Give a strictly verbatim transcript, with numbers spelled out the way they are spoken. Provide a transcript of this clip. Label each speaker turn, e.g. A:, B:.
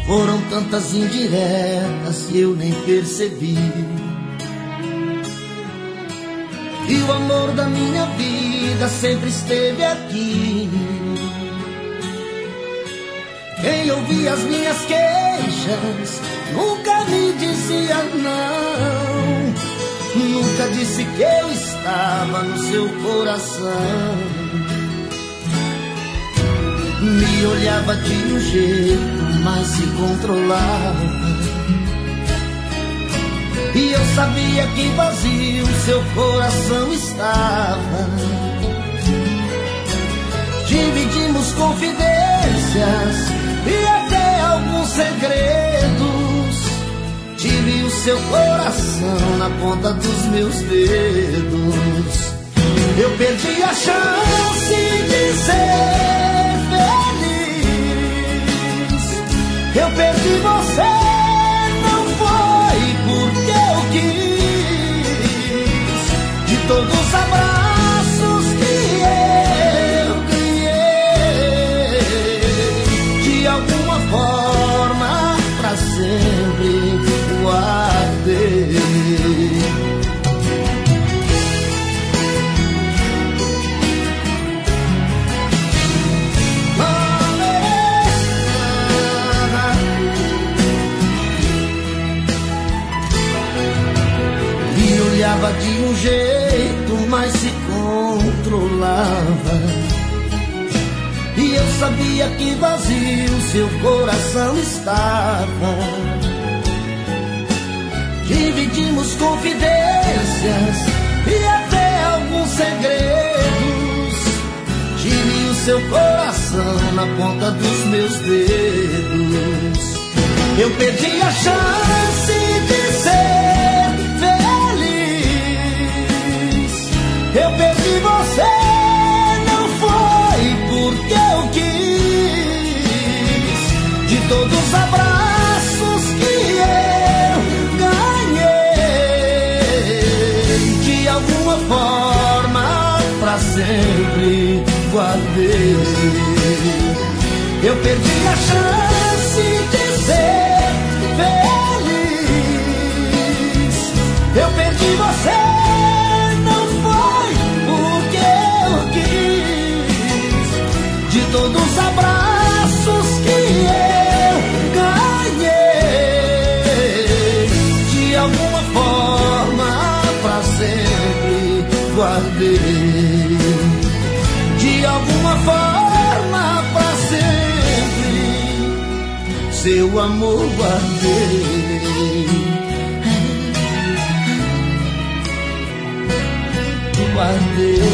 A: Foram tantas indiretas que eu nem percebi. E o amor da minha vida sempre esteve aqui. Quem ouvia as minhas queixas nunca me dizia não. Nunca disse que eu estava no seu coração. Me olhava de um jeito, mas se controlava. E eu sabia que vazio seu coração estava. Dividimos confidências e até alguns segredos. Tive o seu coração na ponta dos meus dedos. Eu perdi a chance de ser feliz. Eu perdi você, não foi porque eu quis. De todos os abraços que eu ganhei, de alguma forma pra sempre guardei. Olhava de um jeito, mas se controlava. E eu sabia que vazio seu coração estava. Dividimos confidências e até alguns segredos. Tive o seu coração na ponta dos meus dedos. Eu perdi a chance de ser feliz. Eu perdi você, não foi porque eu quis. De todos os abraços que eu ganhei, de alguma forma pra sempre guardei. Eu perdi a chance de ser feliz. Eu perdi você, de todos os abraços que eu ganhei, de alguma forma pra sempre guardei. De alguma forma pra sempre seu amor guardei. Guardei.